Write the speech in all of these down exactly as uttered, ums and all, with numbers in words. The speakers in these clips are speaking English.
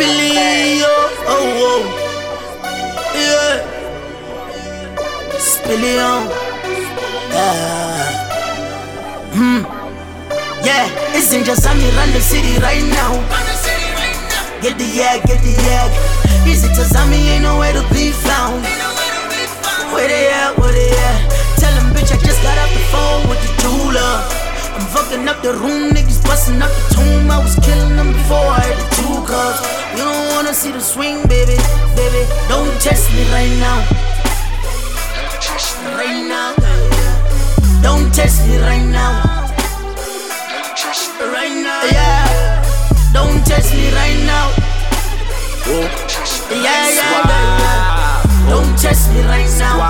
Spilly, oh, oh, oh. Yeah. Spilly on. Yeah. Hmm. Yeah. It's Ninja Sammy run the city right now. Get the yak, get the yak. Easy to Sammy, ain't nowhere to be found. Where they at, where they at? Tell them, bitch, I just got off the phone with the jeweler. I'm fucking up the room, niggas busting up the tomb. I was killing them before I had the two cars. You don't wanna see the swing, baby, baby. Don't test me right now. Right now. Don't test me right now. Right now, yeah. Don't test me right now. Yeah, yeah, yeah, yeah. Don't test me right now.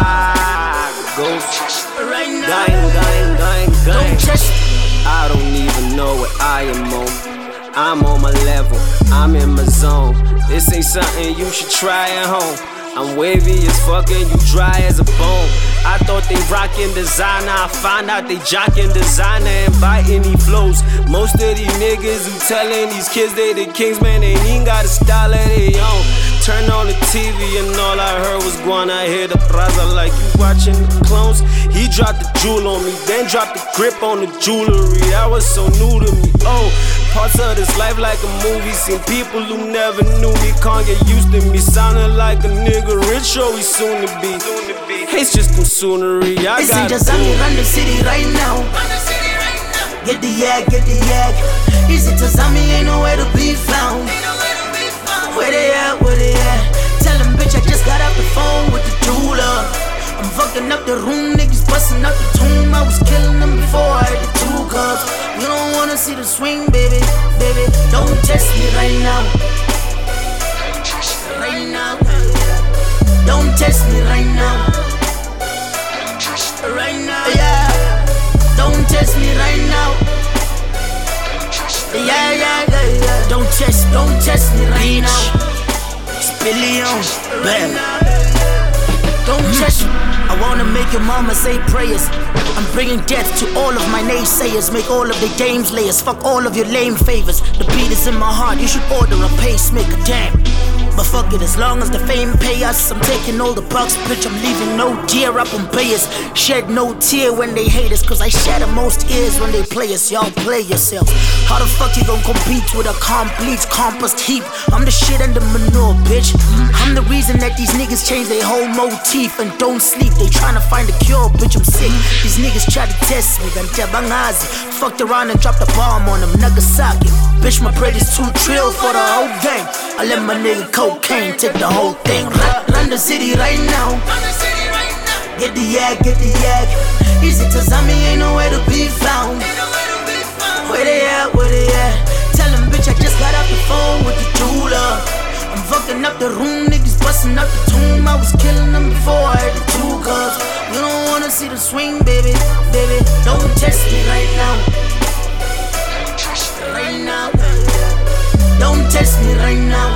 Right now. Gang, gang, gang, gang. Don't test me. I don't even know what I am on. I'm on my level, I'm in my zone. This ain't something you should try at home. I'm wavy as fuck and you dry as a bone. I thought they rockin' designer, I find out they jockin' designer and biting these flows. Most of these niggas who tellin' these kids they the kings, man, they ain't even got a style of their own. Turn on the T V and all I heard was guana. I hear the praza like you watching the clones. He dropped the jewel on me, then dropped the grip on the jewelry. That was so new to me, oh. Parts of this life like a movie. Seen people who never knew me, can't get used to me. Sounding like a nigga rich, or we soon to be. It's just some soonery, I it's got just Sammy run the city right now. Get the yak, get the yak. Easy to Sammy, ain't nowhere to be found. Where they at, where they at? Tell them, bitch, I just got off the phone with the jeweler. I'm fucking up the room, niggas busting up the tomb. I was killing them before I had the two cars. You don't wanna see the swing, baby, baby. Don't test me right now. Right now. Don't test me right now. Right now, yeah. Don't test me right now. Yeah, yeah, yeah, yeah. Don't test, don't test me right now. Spilly on, right now. Don't test me. I wanna make your mama say prayers. I'm bringing death to all of my naysayers. Make all of the games layers. Fuck all of your lame favors. The beat is in my heart. You should order a pacemaker, damn. But fuck it, as long as the fame pay us, I'm taking all the bucks, bitch. I'm leaving no tear up on payers. Shed no tear when they hate us, cause I shatter most ears when they play us. Y'all play yourselves. How the fuck you gon' compete with a complete compost heap? I'm the shit and the manure, bitch. I'm the reason that these niggas change their whole motif and don't sleep. They tryna find a cure, bitch. I'm sick. These niggas try to test me. Ganja bangazi. Fucked around and dropped a bomb on them. Nagasaki. Bitch, my bread is too trill for the whole game. I let my nigga cocaine take the whole thing. Run, run the city right now. Get the yak, get the yak. Easy to Sammy, ain't nowhere to be found. Where they at, where they at? Tell them, bitch, I just got off the phone with the jeweler. I'm fucking up the room, niggas busting up the tomb. I was killing them before I had the two cars. You don't wanna see the swing, baby, baby. Don't test me right now. Right now. Don't test me right now.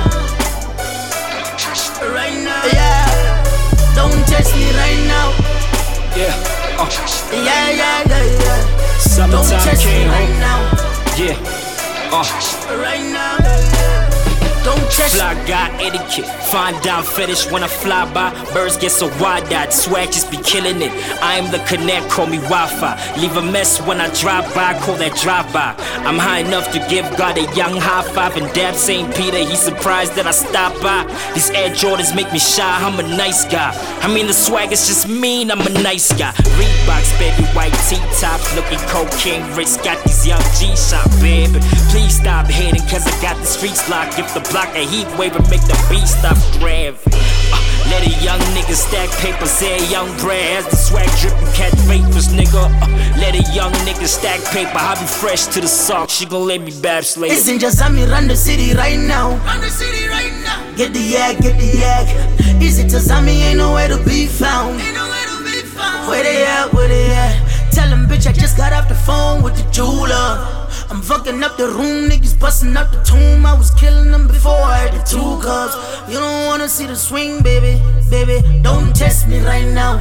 Right now, yeah. Don't test me right now. Yeah, uh. Yeah, yeah, yeah, yeah. Summertime Don't test came me right home. now. Yeah, uh. Right now. Don't test Fly guy etiquette, fine down fetish when I fly by. Birds get so wide-eyed, swag just be killing it. I am the connect, call me Wi-Fi. Leave a mess when I drive by, call that drive-by. I'm high enough to give God a young high five and dab Saint Peter. He's surprised that I stopped by. These Air Jordans make me shy, I'm a nice guy. I mean the swag is just mean, I'm a nice guy. Reeboks, baby, white T-tops, looking cocaine wrist. Got these young G-Shop, baby. Please stop hating, cause I got the streets locked. If the block a heat wave and make the beat stop gravy. Uh, let a young nigga stack paper, say a young bread. As the swag drippin', catch vapors, nigga. Uh, let a young nigga stack paper, I be fresh to the sock. She gon' let me babs later. It's Ninja Sammy run the city right now. Run the city right now. Get the yak, get the yak. Easy to Sammy, ain't nowhere to be found. Ain't nowhere to be found. Where they at, where they at? Tell them, bitch, I just got off the phone with the jeweler. I'm fucking up the room, niggas busting up the tomb. I was killing them before I had the two cars. You don't wanna see the swing, baby, baby. Don't test me right now.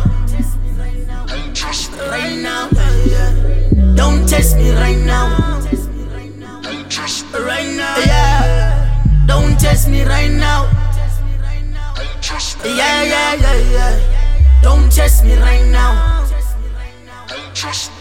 Right now. Don't test me right now. Right now. Yeah. Don't test test me right now. Yeah, yeah, yeah, yeah. Don't test me right now.